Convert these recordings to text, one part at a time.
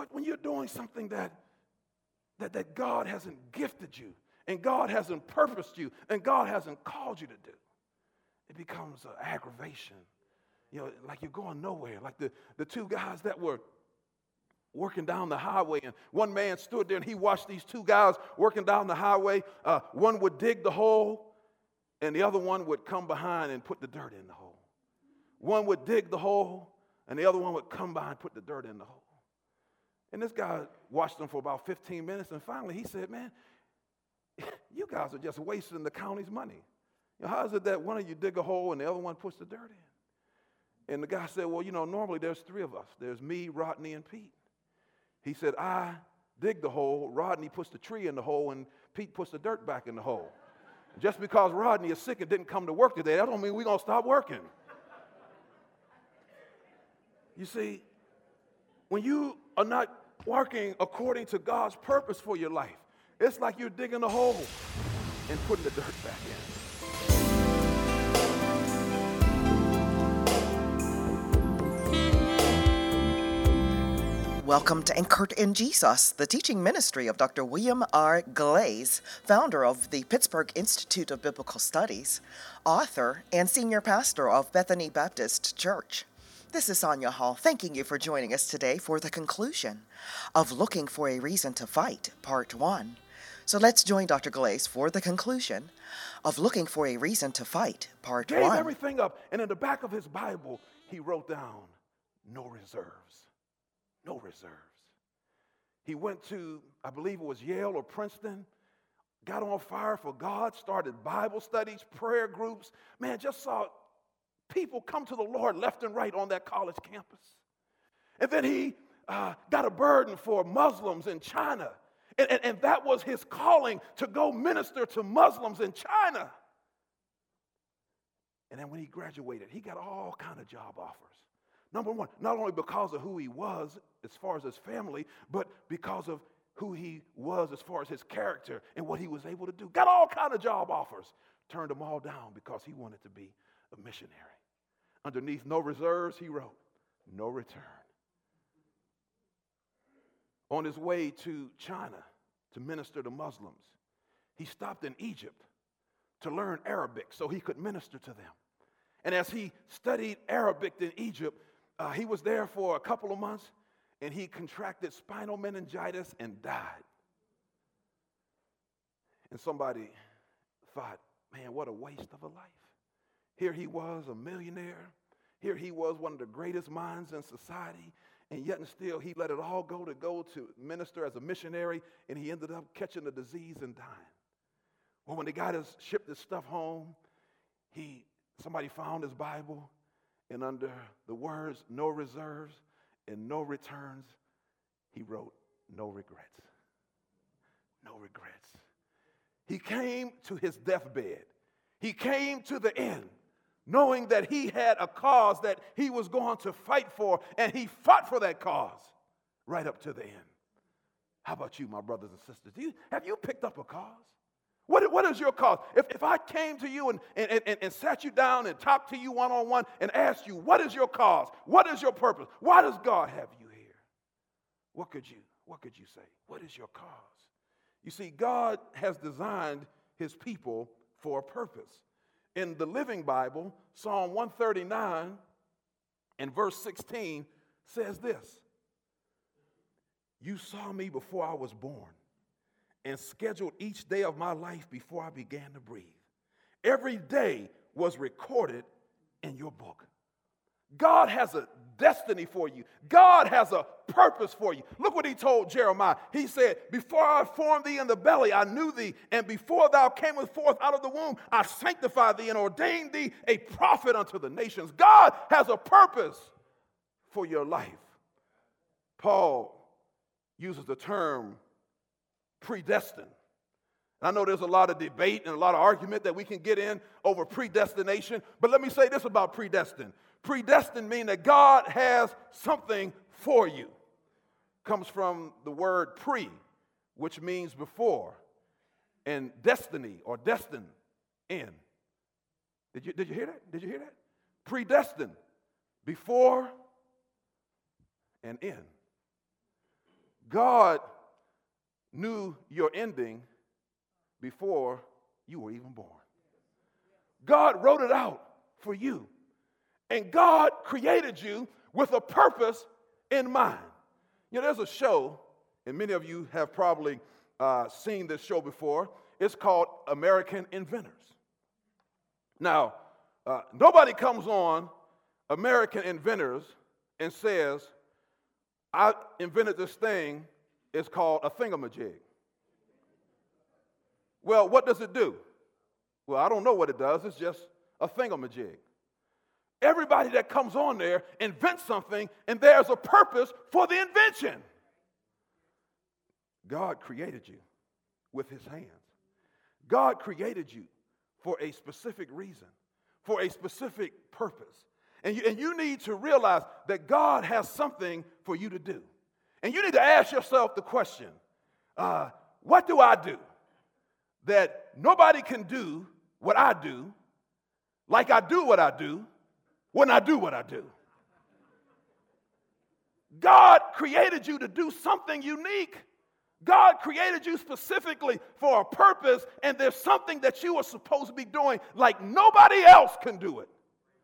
But when you're doing something that God hasn't gifted you, and God hasn't purposed you, and God hasn't called you to do, it becomes an aggravation. Like you're going nowhere. Like the two guys that were working down the highway, and one man stood there and he watched these two guys working down the highway. One would dig the hole, and the other one would come behind and put the dirt in the hole. One would dig the hole, and the other one would come by and put the dirt in the hole. And this guy watched them for about 15 minutes, and finally he said, man, you guys are just wasting the county's money. How is it that one of you dig a hole and the other one puts the dirt in? And the guy said, well, normally there's three of us. There's me, Rodney, and Pete. He said, I dig the hole, Rodney puts the tree in the hole, and Pete puts the dirt back in the hole. Just because Rodney is sick and didn't come to work today, that don't mean we're going to stop working. You see, when you are not working according to God's purpose for your life, it's like you're digging a hole and putting the dirt back in. Welcome to Anchored in Jesus, the teaching ministry of Dr. William R. Glaze, founder of the Pittsburgh Institute of Biblical Studies, author, and senior pastor of Bethany Baptist Church. This is Sonia Hall, thanking you for joining us today for the conclusion of Looking for a Reason to Fight, Part 1. So let's join Dr. Glaze for the conclusion of Looking for a Reason to Fight, Part 1. Gave everything up, and in the back of his Bible, he wrote down, no reserves. No reserves. He went to, I believe it was Yale or Princeton, got on fire for God, started Bible studies, prayer groups. Man, just saw people come to the Lord left and right on that college campus. And then he got a burden for Muslims in China. And that was his calling, to go minister to Muslims in China. And then when he graduated, he got all kind of job offers. Number one, not only because of who he was as far as his family, but because of who he was as far as his character and what he was able to do. Got all kind of job offers. Turned them all down because he wanted to be a missionary. Underneath no reserves, he wrote, no return. On his way to China to minister to Muslims, he stopped in Egypt to learn Arabic so he could minister to them. And as he studied Arabic in Egypt, he was there for a couple of months, and he contracted spinal meningitis and died. And somebody thought, man, what a waste of a life. Here he was, a millionaire. Here he was, one of the greatest minds in society, and yet and still he let it all go to minister as a missionary, and he ended up catching the disease and dying. Well, when they shipped his stuff home, somebody found his Bible, and under the words, no reserves and no returns, he wrote, no regrets. No regrets. He came to his deathbed. He came to the end, knowing that he had a cause that he was going to fight for, and he fought for that cause right up to the end. How about you, my brothers and sisters? Have you picked up a cause? What is your cause? If I came to you and sat you down and talked to you one-on-one and asked you, what is your cause? What is your purpose? Why does God have you here? What could you say? What is your cause? You see, God has designed his people for a purpose. In the Living Bible, Psalm 139 and verse 16 says this: you saw me before I was born, and scheduled each day of my life before I began to breathe. Every day was recorded in your book. God has a destiny for you. God has a purpose for you. Look what he told Jeremiah. He said, before I formed thee in the belly, I knew thee, and before thou camest forth out of the womb, I sanctified thee and ordained thee a prophet unto the nations. God has a purpose for your life. Paul uses the term predestined. I know there's a lot of debate and a lot of argument that we can get in over predestination, but let me say this about predestined. Predestined means that God has something for you. Comes from the word pre, which means before, and destiny or destined in. Did you hear that? Did you hear that? Predestined, before and in. God knew your ending before you were even born. God wrote it out for you. And God created you with a purpose in mind. You know, there's a show, and many of you have probably seen this show before. It's called American Inventors. Now, nobody comes on American Inventors and says, I invented this thing, it's called a thingamajig. Well, what does it do? Well, I don't know what it does. It's just a thingamajig. Everybody that comes on there invents something, and there's a purpose for the invention. God created you with his hands. God created you for a specific reason, for a specific purpose. And you need to realize that God has something for you to do. And you need to ask yourself the question, what do I do that nobody can do what I do, like I do what I do, when I do what I do? God created you to do something unique. God created you specifically for a purpose, and there's something that you are supposed to be doing like nobody else can do it.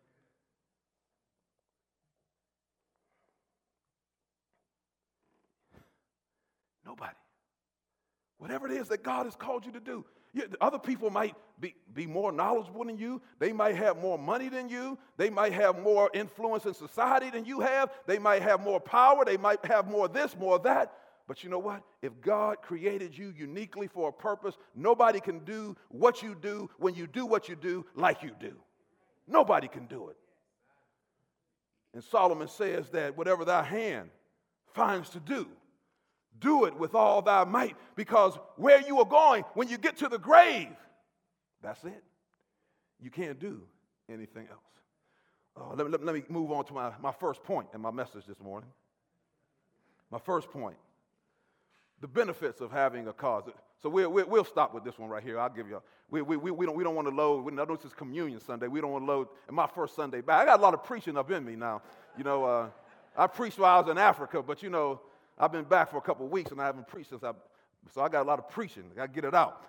Nobody. Whatever it is that God has called you to do. Other people might be more knowledgeable than you. They might have more money than you. They might have more influence in society than you have. They might have more power. They might have more of this, more of that. But you know what? If God created you uniquely for a purpose, nobody can do what you do when you do what you do like you do. Nobody can do it. And Solomon says that whatever thy hand finds to do, do it with all thy might, because where you are going, when you get to the grave, that's it. You can't do anything else. Let me move on to my first point in my message this morning. My first point, the benefits of having a cause. So we'll stop with this one right here. I'll give you. We don't want to load. I know this is Communion Sunday. We don't want to load. And my first Sunday back, I got a lot of preaching up in me now. You know, I preached while I was in Africa, but you know, I've been back for a couple of weeks and I haven't preached so I got a lot of preaching. I got to get it out.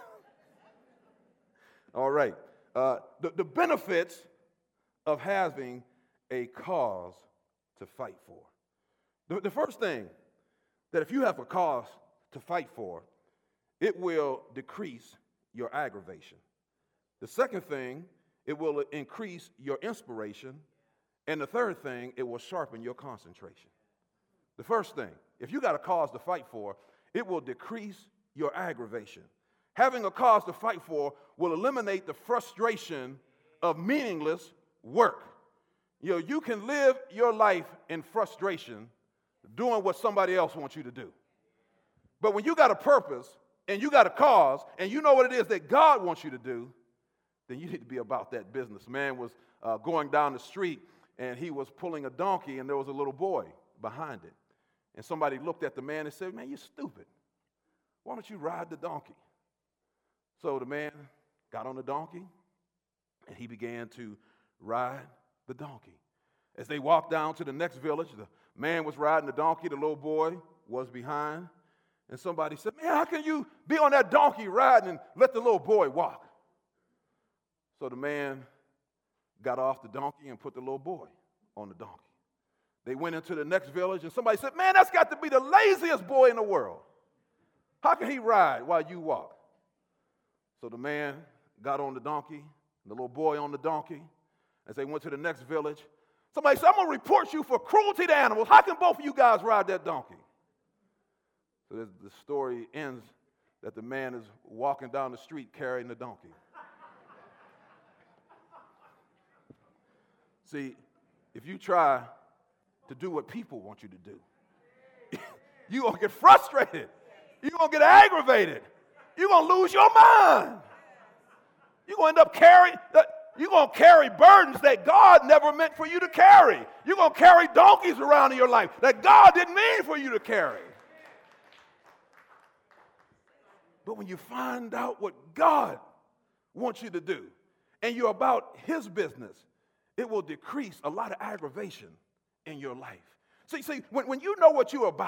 All right. The benefits of having a cause to fight for. The first thing, that if you have a cause to fight for, it will decrease your aggravation. The second thing, it will increase your inspiration. And the third thing, it will sharpen your concentration. The first thing, if you got a cause to fight for, it will decrease your aggravation. Having a cause to fight for will eliminate the frustration of meaningless work. You know, you can live your life in frustration doing what somebody else wants you to do. But when you got a purpose and you got a cause and you know what it is that God wants you to do, then you need to be about that business. Man was going down the street and he was pulling a donkey and there was a little boy behind it. And somebody looked at the man and said, "Man, you're stupid. Why don't you ride the donkey?" So the man got on the donkey and he began to ride the donkey. As they walked down to the next village, the man was riding the donkey, the little boy was behind. And somebody said, "Man, how can you be on that donkey riding and let the little boy walk?" So the man got off the donkey and put the little boy on the donkey. They went into the next village and somebody said, "Man, that's got to be the laziest boy in the world. How can he ride while you walk?" So the man got on the donkey, and the little boy on the donkey. As they went to the next village, somebody said, "I'm going to report you for cruelty to animals. How can both of you guys ride that donkey?" So the story ends that the man is walking down the street carrying the donkey. See, if you try to do what people want you to do, you're going to get frustrated. You're going to get aggravated. You're going to lose your mind. You're going to end up you're going to carry burdens that God never meant for you to carry. You're going to carry donkeys around in your life that God didn't mean for you to carry. But when you find out what God wants you to do and you're about his business, it will decrease a lot of aggravation in your life. See, when you know what you're about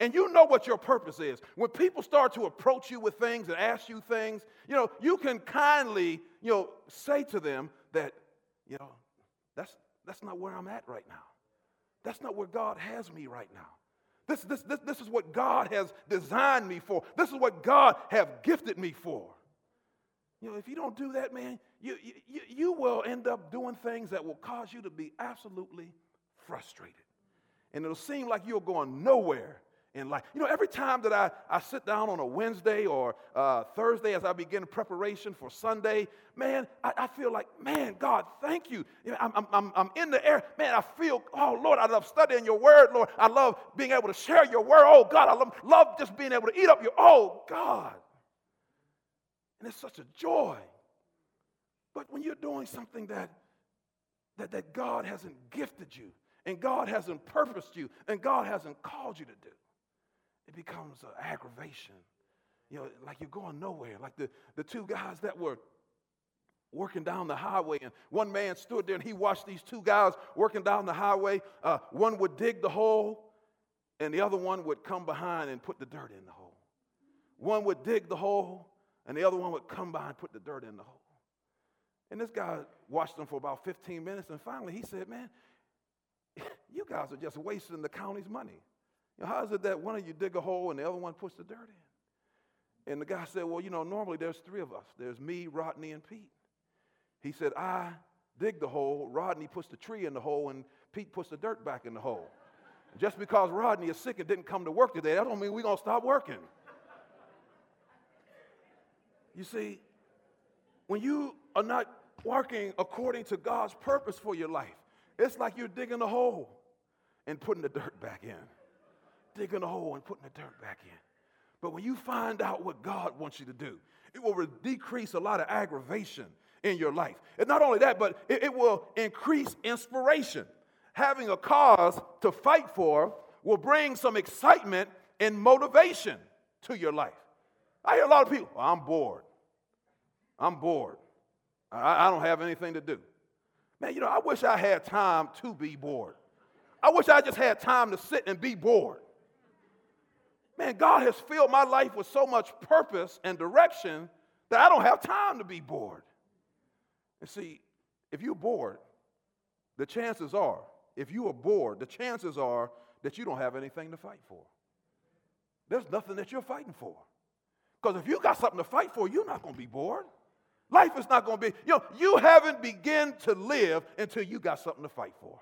and you know what your purpose is, when people start to approach you with things and ask you things, you can kindly, say to them that, that's not where I'm at right now. That's not where God has me right now. This is what God has designed me for. This is what God has gifted me for. If you don't do that, man, you will end up doing things that will cause you to be absolutely frustrated. And it'll seem like you're going nowhere in life. Every time that I sit down on a Wednesday or Thursday as I begin preparation for Sunday, man, I feel like, man, God, thank you. I'm in the air. Man, I feel, oh, Lord, I love studying your word, Lord. I love being able to share your word. Oh, God, I love just being able to eat up your, oh, God. And it's such a joy. But when you're doing something that God hasn't gifted you, and God hasn't purposed you, and God hasn't called you to do, it becomes an aggravation. Like you're going nowhere. Like the two guys that were working down the highway, and one man stood there and he watched these two guys working down the highway. One would dig the hole, and the other one would come behind and put the dirt in the hole. One would dig the hole, and the other one would come by and put the dirt in the hole. And this guy watched them for about 15 minutes, and finally he said, man, you guys are just wasting the county's money. How is it that one of you dig a hole and the other one puts the dirt in? And the guy said, well, normally there's three of us. There's me, Rodney, and Pete. He said, I dig the hole, Rodney puts the tree in the hole, and Pete puts the dirt back in the hole. Just because Rodney is sick and didn't come to work today, that don't mean we're going to stop working. You see, when you are not working according to God's purpose for your life, it's like you're digging a hole and putting the dirt back in. Digging a hole and putting the dirt back in. But when you find out what God wants you to do, it will decrease a lot of aggravation in your life. And not only that, but it will increase inspiration. Having a cause to fight for will bring some excitement and motivation to your life. I hear a lot of people, I'm bored. I'm bored. I don't have anything to do. Man, I wish I had time to be bored. I wish I just had time to sit and be bored. Man, God has filled my life with so much purpose and direction that I don't have time to be bored. And see, if you're bored, the chances are that you don't have anything to fight for. There's nothing that you're fighting for. Because if you got something to fight for, you're not going to be bored. Life is not going to be, you haven't begun to live until you got something to fight for.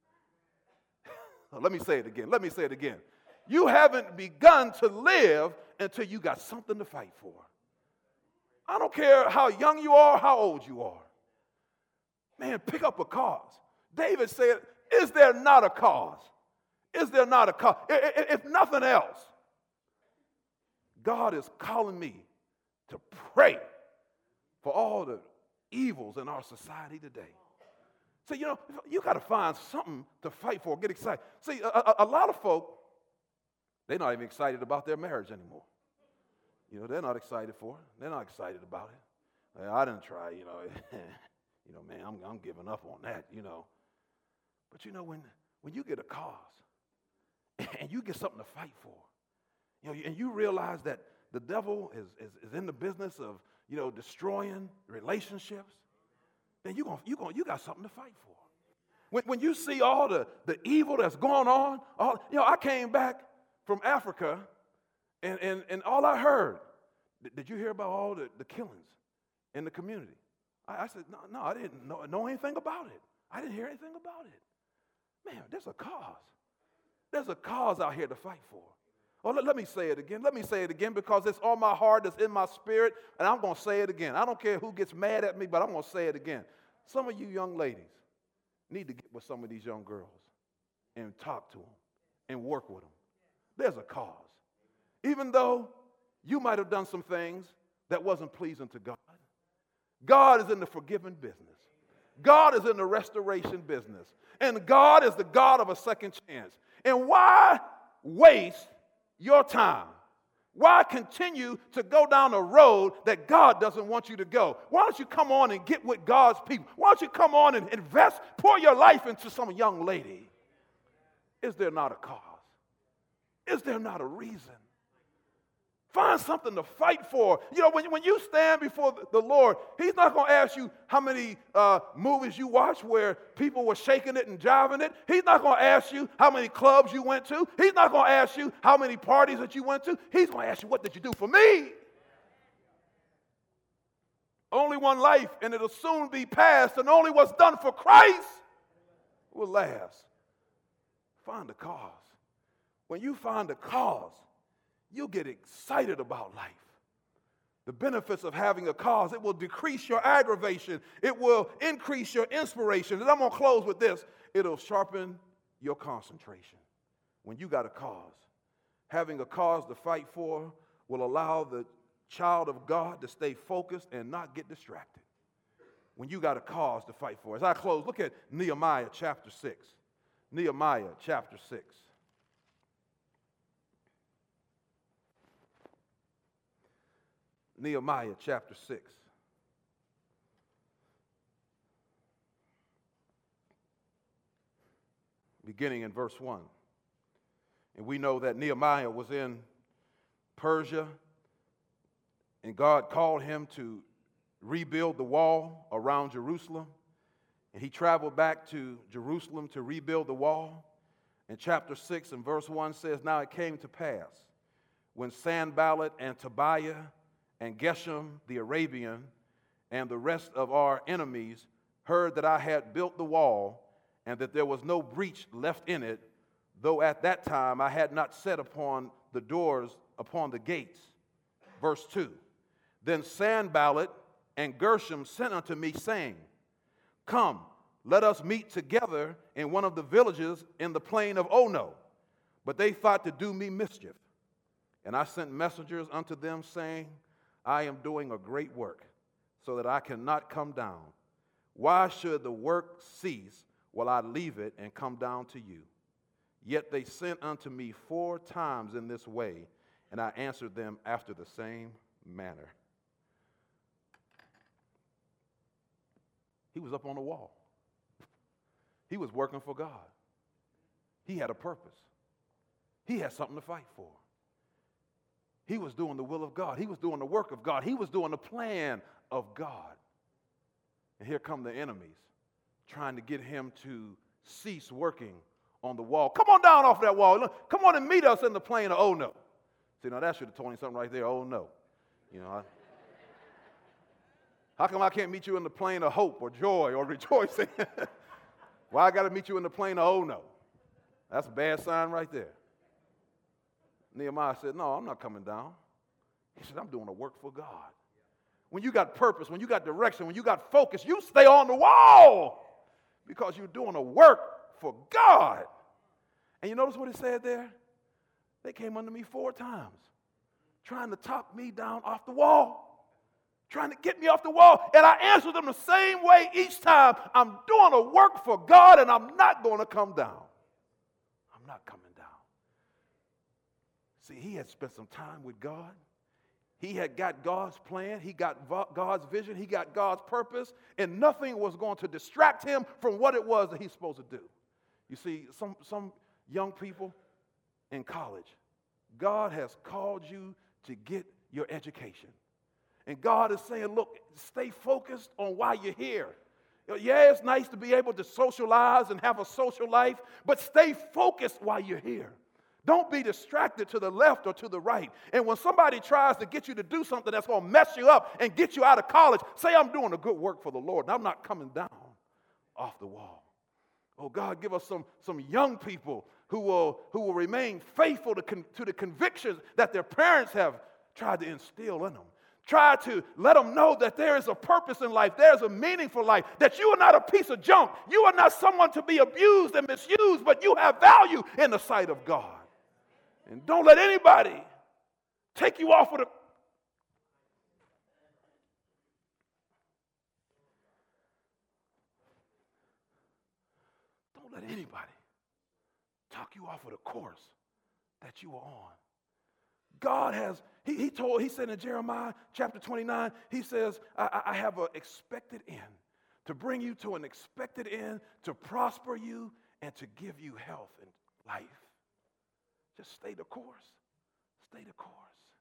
Let me say it again. You haven't begun to live until you got something to fight for. I don't care how young you are, how old you are. Man, pick up a cause. David said, is there not a cause? Is there not a cause? If nothing else, God is calling me to pray for all the evils in our society today. So, you got to find something to fight for, get excited. See, a lot of folk, they're not even excited about their marriage anymore. They're not excited for it. They're not excited about it. I didn't try, man, I'm giving up on that, But, when you get a cause and you get something to fight for, and you realize that the devil is in the business of, destroying relationships, then you got something to fight for. When you see all the evil that's going on, I came back from Africa, and all I heard, did you hear about all the killings in the community? I said, no, I didn't know anything about it. I didn't hear anything about it. Man, there's a cause. There's a cause out here to fight for. Oh, let me say it again. Let me say it again because it's on my heart, it's in my spirit, and I'm going to say it again. I don't care who gets mad at me, but I'm going to say it again. Some of you young ladies need to get with some of these young girls and talk to them and work with them. There's a cause. Even though you might have done some things that wasn't pleasing to God, God is in the forgiving business. God is in the restoration business. And God is the God of a second chance. And why waste your time? Why continue to go down a road that God doesn't want you to go? Why don't you come on and get with God's people? Why don't you come on and invest, pour your life into some young lady? Is there not a cause? Is there not a reason? Find something to fight for. You know, when you stand before the Lord, he's not going to ask you how many movies you watched where people were shaking it and jiving it. He's not going to ask you how many clubs you went to. He's not going to ask you how many parties that you went to. He's going to ask you, what did you do for me? Only one life, and it'll soon be past, and only what's done for Christ will last. Find a cause. When you find a cause, you'll get excited about life. The benefits of having a cause, it will decrease your aggravation. It will increase your inspiration. And I'm going to close with this. It'll sharpen your concentration. When you got a cause, having a cause to fight for will allow the child of God to stay focused and not get distracted. When you got a cause to fight for. As I close, look at Nehemiah chapter 6. Nehemiah chapter 6. Nehemiah chapter 6. Beginning in verse 1. And we know that Nehemiah was in Persia, and God called him to rebuild the wall around Jerusalem. And he traveled back to Jerusalem to rebuild the wall. And chapter 6 and verse 1 says, Now it came to pass, when Sanballat and Tobiah and Geshem the Arabian and the rest of our enemies heard that I had built the wall, and that there was no breach left in it, though at that time I had not set upon the doors upon the gates. Verse 2. Then Sanballat and Geshem sent unto me, saying, Come, let us meet together in one of the villages in the plain of Ono. But they thought to do me mischief. And I sent messengers unto them, saying, I am doing a great work, so that I cannot come down. Why should the work cease while I leave it and come down to you? Yet they sent unto me 4 times in this way, and I answered them after the same manner. He was up on the wall. He was working for God. He had a purpose. He had something to fight for. He was doing the will of God. He was doing the work of God. He was doing the plan of God. And here come the enemies trying to get him to cease working on the wall. Come on down off that wall. Look, come on and meet us in the plain of Ono. See, now that should have told him something right there. Oh, no. You know, how come I can't meet you in the plain of hope or joy or rejoicing? Why I got to meet you in the plain of Ono? That's a bad sign right there. Nehemiah said, no, I'm not coming down. He said, I'm doing a work for God. When you got purpose, when you got direction, when you got focus, you stay on the wall because you're doing a work for God. And you notice what it said there? They came under me 4 times, trying to talk me down off the wall, trying to get me off the wall. And I answered them the same way each time. I'm doing a work for God, and I'm not going to come down. I'm not coming down. See, he had spent some time with God. He had got God's plan. He got God's vision. He got God's purpose. And nothing was going to distract him from what it was that he's supposed to do. You see, some young people in college, God has called you to get your education. And God is saying, look, stay focused on why you're here. Yeah, it's nice to be able to socialize and have a social life, but stay focused while you're here. Don't be distracted to the left or to the right. And when somebody tries to get you to do something that's going to mess you up and get you out of college, say, I'm doing a good work for the Lord, and I'm not coming down off the wall. Oh, God, give us some young people who will remain faithful to the convictions that their parents have tried to instill in them. Try to let them know that there is a purpose in life. There is a meaningful life. That you are not a piece of junk. You are not someone to be abused and misused, but you have value in the sight of God. And don't let anybody take you off of the... Don't let anybody talk you off of the course that you are on. God has, he said in Jeremiah chapter 29, he says, I have an expected end, to bring you to an expected end, to prosper you and to give you health and life. Just stay the course. Stay the course.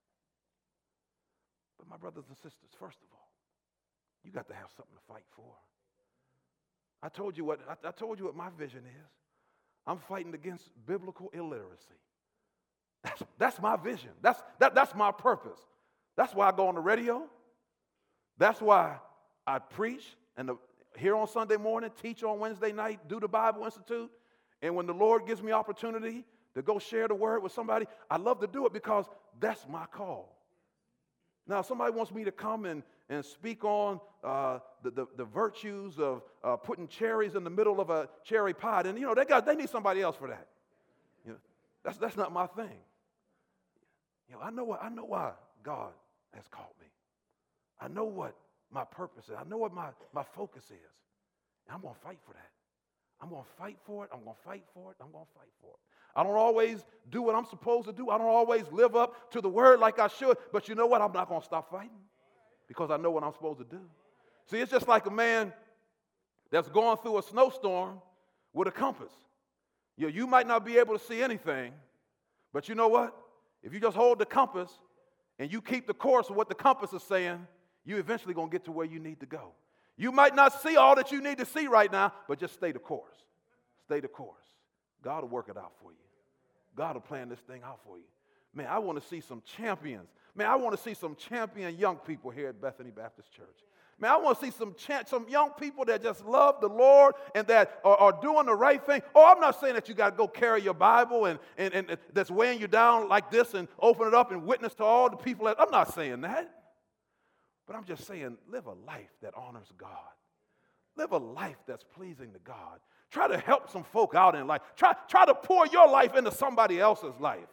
But my brothers and sisters, first of all, you got to have something to fight for. I told you what my vision is. I'm fighting against biblical illiteracy. That's my vision. That's my purpose. That's why I go on the radio. That's why I preach and here on Sunday morning, teach on Wednesday night, do the Bible Institute. And when the Lord gives me opportunity to go share the word with somebody, I love to do it because that's my call. Now, if somebody wants me to come and speak on the virtues of putting cherries in the middle of a cherry pie, and they need somebody else for that. That's not my thing. I know why God has called me. I know what my purpose is. I know what my focus is. And I'm going to fight for that. I'm going to fight for it. I'm going to fight for it. I'm going to fight for it. I don't always do what I'm supposed to do. I don't always live up to the word like I should. But you know what? I'm not going to stop fighting because I know what I'm supposed to do. See, it's just like a man that's going through a snowstorm with a compass. You might not be able to see anything, but you know what? If you just hold the compass and you keep the course of what the compass is saying, you're eventually going to get to where you need to go. You might not see all that you need to see right now, but just stay the course. Stay the course. God will work it out for you. God will plan this thing out for you. Man, I want to see some champions. Man, I want to see some champion young people here at Bethany Baptist Church. Man, I want to see some young people that just love the Lord and that are doing the right thing. Oh, I'm not saying that you got to go carry your Bible and that's weighing you down like this and open it up and witness to all the people. I'm not saying that. But I'm just saying, live a life that honors God. Live a life that's pleasing to God. Try to help some folk out in life. Try to pour your life into somebody else's life.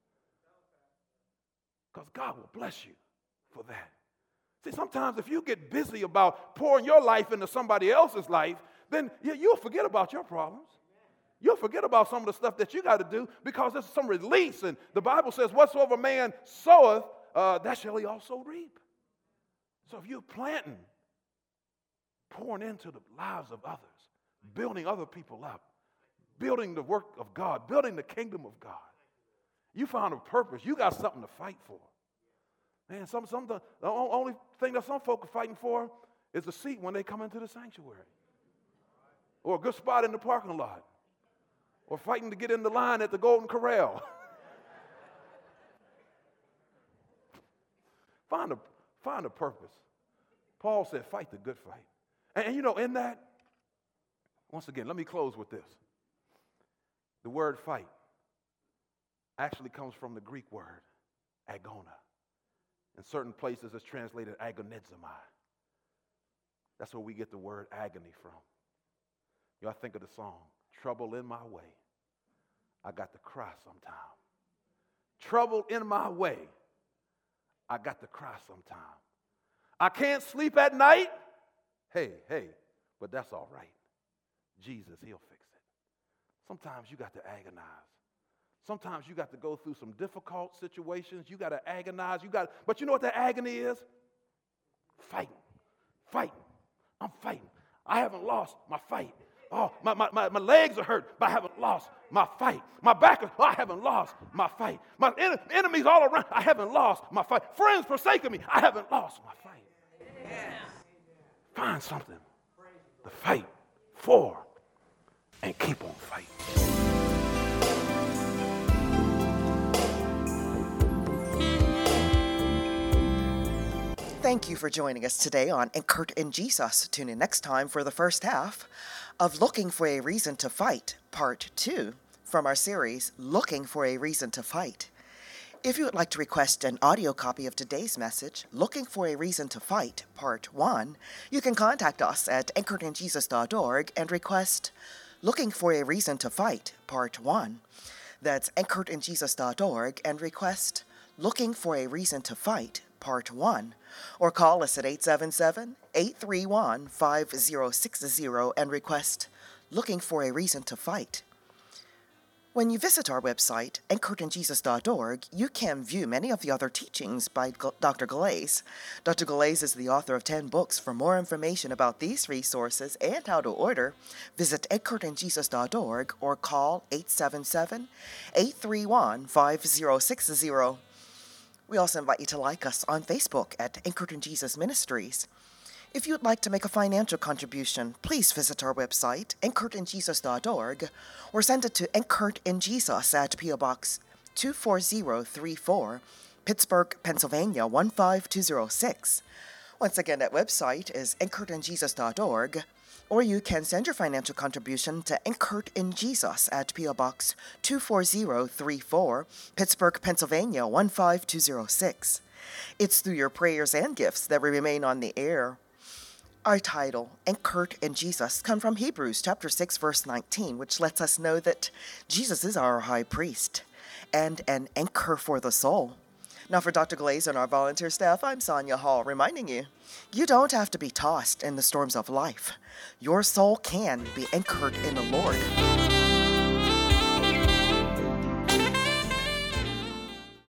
Because God will bless you for that. See, sometimes if you get busy about pouring your life into somebody else's life, then you'll forget about your problems. You'll forget about some of the stuff that you got to do because there's some release. And the Bible says, whatsoever man soweth, that shall he also reap. So if you're planting, pouring into the lives of others, building other people up, building the work of God, building the kingdom of God, you found a purpose. You got something to fight for. Man, the only thing that some folk are fighting for is a seat when they come into the sanctuary, or a good spot in the parking lot, or fighting to get in the line at the Golden Corral. Find a purpose. Paul said, fight the good fight. And in that, once again, let me close with this. The word fight actually comes from the Greek word agona. In certain places, it's translated agonizomai. That's where we get the word agony from. I think of the song, Trouble in My Way. I got to cry sometime. Trouble in my way. I got to cry sometime. I can't sleep at night. Hey, but that's all right. Jesus, he'll fix it. Sometimes you got to agonize. Sometimes you got to go through some difficult situations. You got to agonize. But you know what that agony is? Fighting. I'm fighting. I haven't lost my fight. Oh, my legs are hurt, but I haven't lost my fight. My back, I haven't lost my fight. My enemies all around, I haven't lost my fight. Friends forsaking me, I haven't lost my fight. Yeah. Find something to fight for and keep on fighting. Thank you for joining us today on Anchored in Jesus. Tune in next time for the first half of Looking for a Reason to Fight, Part 2, from our series, Looking for a Reason to Fight. If you would like to request an audio copy of today's message, Looking for a Reason to Fight, Part 1, you can contact us at anchoredinjesus.org and request Looking for a Reason to Fight, Part 1. That's anchoredinjesus.org and request Looking for a Reason to Fight, Part 1, or call us at 877-831-5060 and request Looking for a Reason to Fight. When you visit our website, anchoredinjesus.org, you can view many of the other teachings by Dr. Glaze. Dr. Glaze is the author of 10 books. For more information about these resources and how to order, visit anchoredinjesus.org or call 877-831-5060. We also invite you to like us on Facebook at Anchored in Jesus Ministries. If you'd like to make a financial contribution, please visit our website, anchoredinjesus.org, or send it to Anchored in Jesus at P.O. Box 24034, Pittsburgh, Pennsylvania 15206. Once again, that website is anchoredinjesus.org, or you can send your financial contribution to Anchored in Jesus at P.O. Box 24034, Pittsburgh, Pennsylvania 15206. It's through your prayers and gifts that we remain on the air. Our title, Anchored in Jesus, comes from Hebrews chapter 6, verse 19, which lets us know that Jesus is our high priest and an anchor for the soul. Now for Dr. Glaze and our volunteer staff, I'm Sonia Hall, reminding you, you don't have to be tossed in the storms of life. Your soul can be anchored in the Lord.